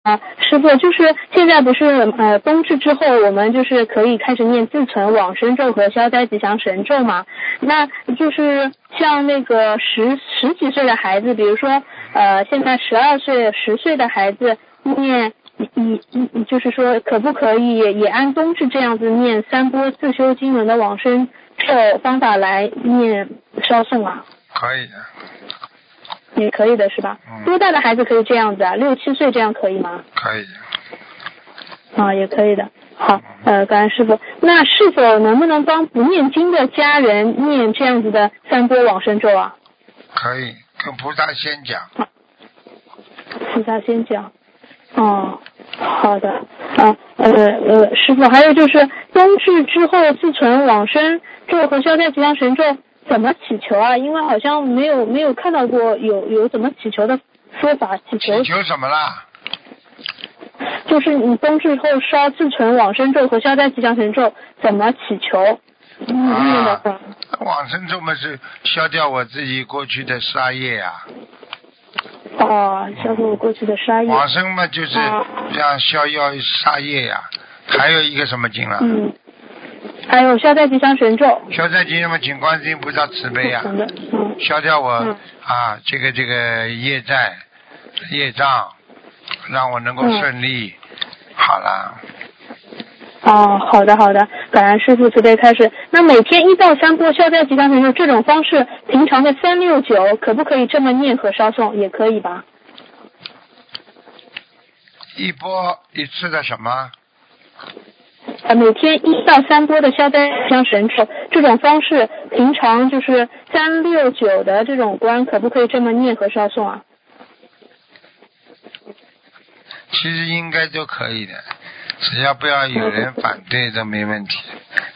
师傅，就是现在不是冬至之后，我们就是可以开始念自存往生咒和消灾吉祥神咒嘛？那就是像那个十几岁的孩子，比如说现在12岁、10岁的孩子念，就是说可不可以也按冬至这样子念3波自修经文的往生咒方法来念烧送啊？ 可以的。 也可以的是吧？多大的孩子可以这样子啊？6、7岁这样可以吗？ 可以。 也可以的。好，感恩师傅。那是否能不能帮不念经的家人念这样子的3波往生咒啊？ 可以，跟菩萨先讲。 菩萨先讲。好的。师傅，还有就是冬至之后自存往生咒和消灾吉祥神咒怎么祈求啊？因为好像没有看到过有怎么祈求的说法。祈求什么啦？ 就是你冬至后烧自存往生咒和消灾吉祥神咒怎么祈求？念的话， 往生咒嘛是消掉我自己过去的杀业呀。 消掉我过去的杀业。 往生嘛就是像消药杀业呀。还有一个什么经了？ 还有消灾吉祥神咒。 消灾吉祥嘛，请观世音菩萨慈悲呀。消掉我这个业债业障，让我能够顺利。好了。 好的，感恩师父慈悲开示。那每天1到3波消灾吉祥神咒这种方式，平常的369可不可以这么念和烧送？也可以吧？ 一波一次的什么？ 每天1到3波的消灾吉祥神咒这种方式，平常就是369的这种观，可不可以这么念和烧送啊？ 其实应该都可以的，只要不要有人反对都没问题。